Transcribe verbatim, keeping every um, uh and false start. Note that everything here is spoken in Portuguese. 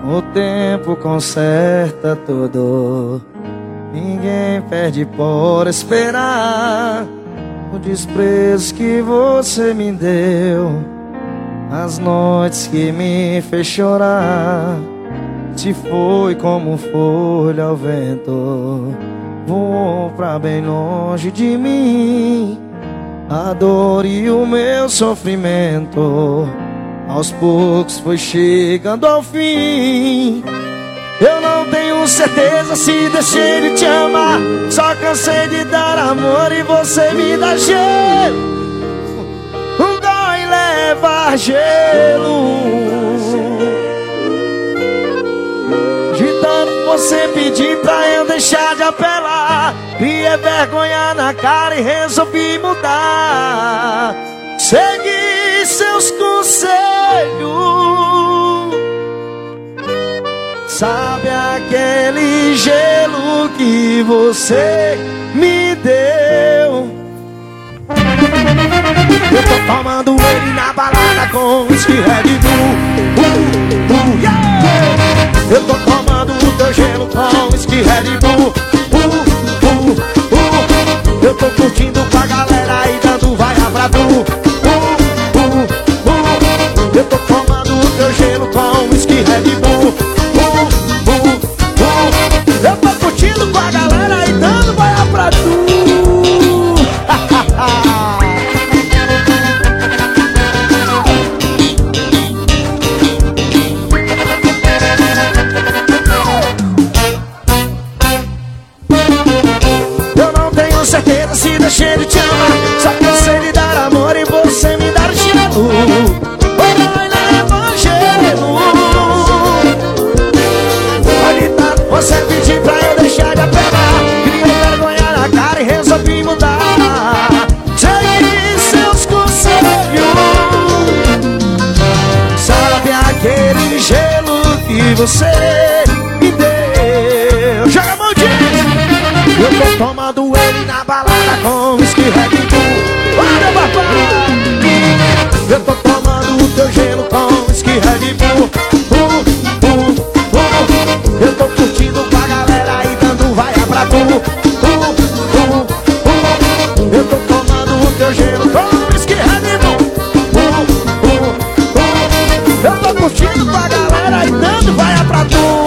O tempo conserta tudo. Ninguém perde por esperar. O desprezo que você me deu, as noites que me fez chorar, se foi como folha ao vento, voou pra bem longe de mim. A dor e o meu sofrimento aos poucos foi chegando ao fim. Eu não tenho certeza se deixei de te amar, só cansei de dar amor e você me dá gelo. Dói levar gelo. De tanto você pedir pra eu deixar de apelar, criei vergonha na cara e resolvi mudar. Segui seus conselhos. Sabe aquele gelo que você me deu? Eu tô tomando ele na balada com whisky Red Bull. uh, uh, yeah! Eu tô tomando o teu gelo com whisky Red Bull. uh, uh, uh. Eu tô curtindo com a galera e dando vaia pra tu. uh, uh, uh. Eu tô tomando o teu gelo com whisky Red Bull. Eu tô curtindo com a galera e dando vaia pra tu. Eu não tenho certeza se deixei de te amar, só cansei de dar amor e você me dar gelo. Vai levar gelo. Olha tanto você pedir pra eu deixar de apelar, criei vergonha na cara e resolvi mudar. Segui seus conselhos. Sabe aquele gelo que você me deu? Joga a mão, gente! Eu tô tomando ele na balada com whisky Red Bull. Olha, papai! Eu tô tomando o teu gelo com whisky Red Bull. uh, uh, uh. Eu tô curtindo com a galera e dando vaia pra tu. uh, uh, uh. Eu tô tomando o teu gelo com whisky Red Bull. uh, uh, uh. Eu tô curtindo com a galera e dando vaia pra tu.